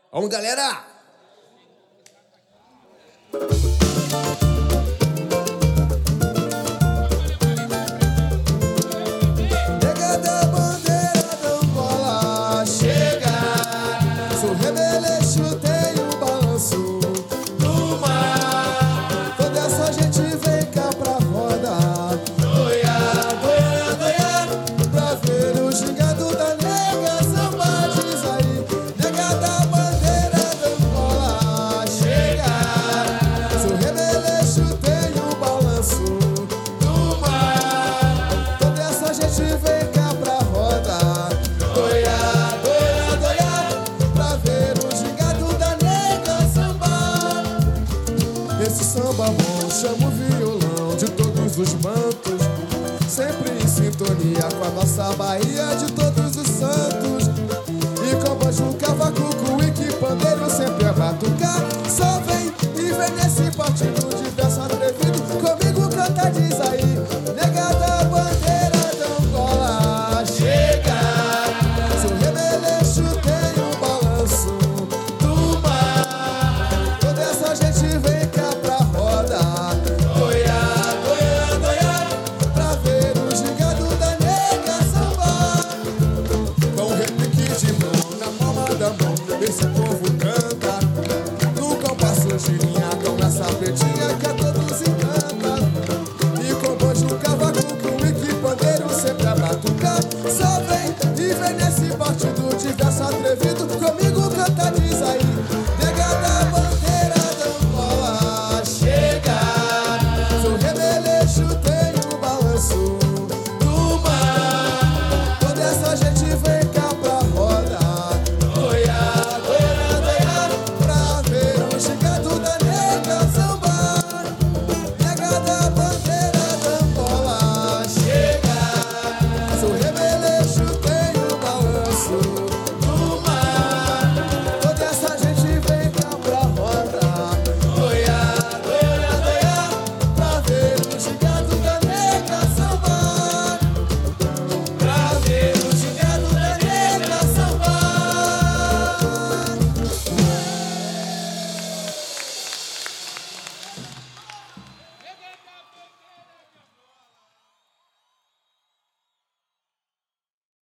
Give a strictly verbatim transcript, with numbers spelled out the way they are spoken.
Vamos, galera! Nega da bandeira da Angola, chega. Sou remeleixo, tenho balanço do mar. Toda essa gente vem cá pra roda. Doia, doia, doia, pra ver o gingado da nega samba, diz aí. Nega da bandeira da Angola, chega. Sou remeleixo, tenho balanço do mar. Toda essa gente vem cá pra roda. Doia, doia, doia, pra ver o gingado da nega samba. Esse samba bom chama o violão de todos os bantos, sempre em sintonia com a nossa Bahia de todos os santos. E com banjo, cavaco, e que pandeiro sempre é batucar. Só vem e vem nesse partido de verso atrevido. Comigo canta, diz aí. Nega da bandeira da Angola, chega. Sou remeleixo, tenho balanço do mar. Toda essa gente vem cá pra roda. Doia, doia, doia, pra ver o gingado da nega samba. Com um repique de mão na palma da mão, esse povo